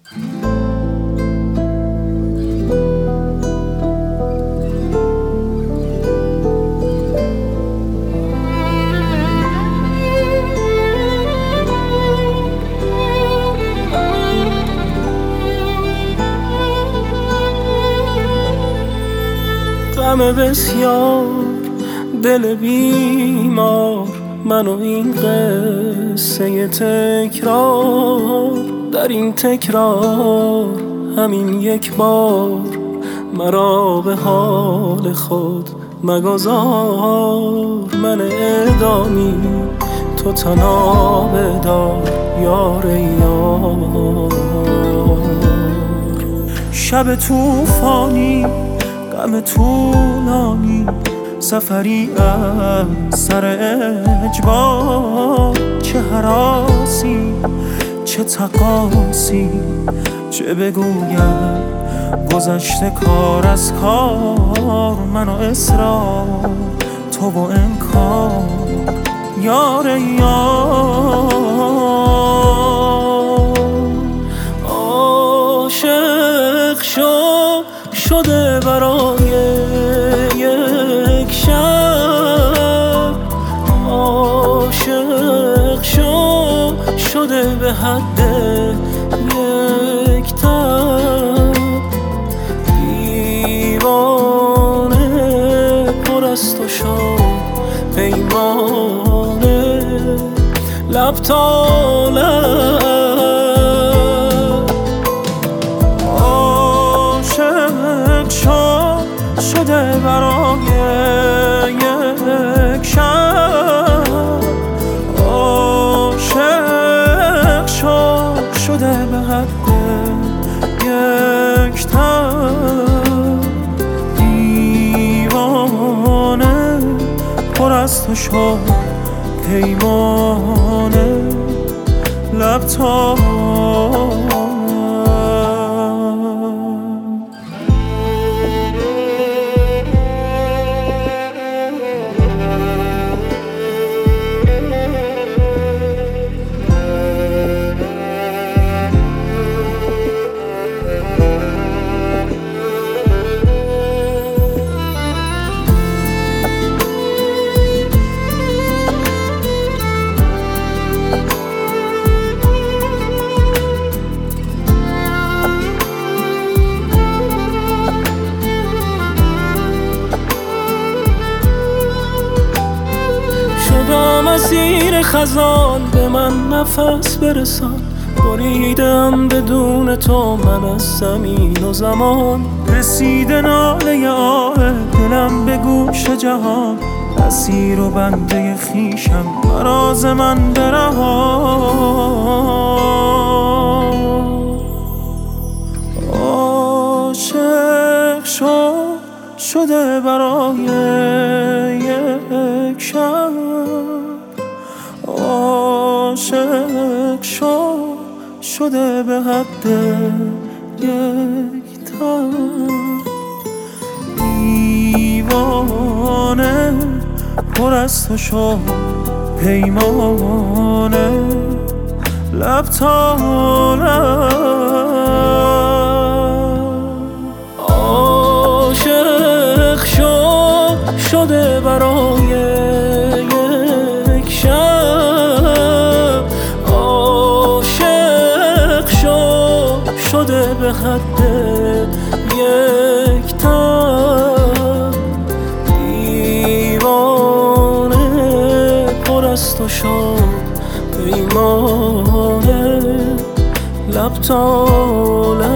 غم بسیار دل بیمار، من و این قصه تکرار. در این تکرار همین یک بار، مرا به حال خود مگذار. من اعدامی تو تنها بدار یار یار. شب طوفانی غم طولانی، سفری از سر اجبار. چه هراسی چه تقاسی، چه بگویم گذشته کار از کار. من و اصرار تو و انکار یار یار. عاشق شده برای یک شب، عاشق شده به حد یک تب. دیوانه پر از تو شد پیمانه، لب تا لب. شده برای یک شب، عاشق شده به حد یک تب. دیوانه پر از تو شد پیمانه، لب تا مسیر خزان به من نفس برسان. بریدم بدون تو من از زمین و زمان. رسیده ناله آه دلم به گوش جهان. اسیر و بنده خویشم مراز من برهان. عاشق شده برای یک شب، عاشق شده به حد یک تب. دیوانه پر از تو شد پیمانه، لب تا لب. عاشق شده برای یک شب، عاشق شده به حد یک تب. دیوانه پر از تو شد پیمانه، لب تا لب.